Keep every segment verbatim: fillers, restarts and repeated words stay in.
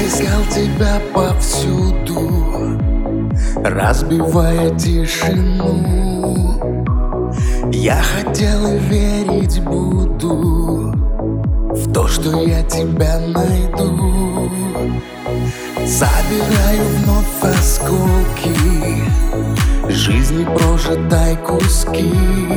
искал тебя повсюду, разбивая тишину. Я хотел и верить буду в то, что я тебя найду. Собираю вновь осколки жизни прожитой куски.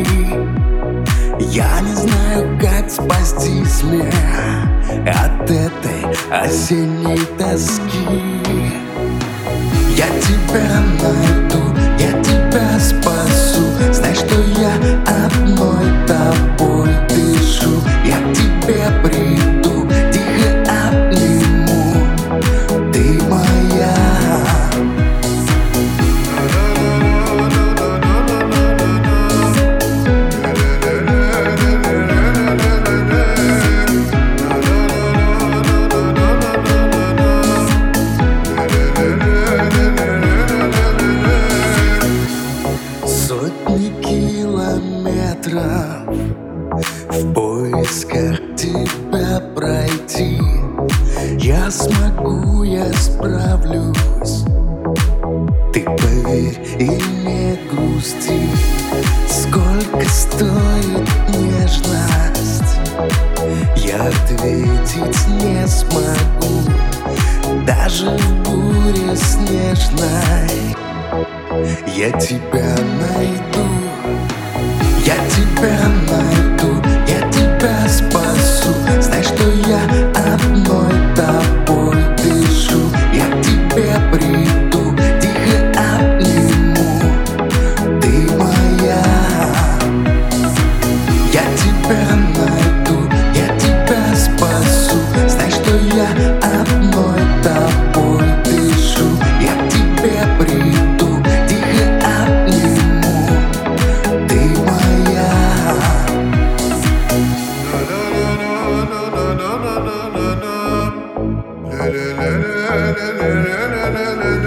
Я не знаю, как спастись мне от этой осенней тоски. Я тебя найду, я тебя спасу. Знай, что я одной тобой дышу. Я к тебе приду, тихо обниму. Ты моя. Сотни километров в поисках тебя пройти. Я смогу, я справлюсь. Ты поверь и не грусти. Сколько стоит нежность, я ответить не смогу. Даже в буре снежной я тебя найду, я тебя найду, я тебя спасу. Знай, что я одной тобой дышу. Я к тебе приду, тихо обниму. Ты моя. Я тебя найду, я тебя спасу. Знай, что я одной тобой дышу. Я к тебе приду. La la la la la la la la la la.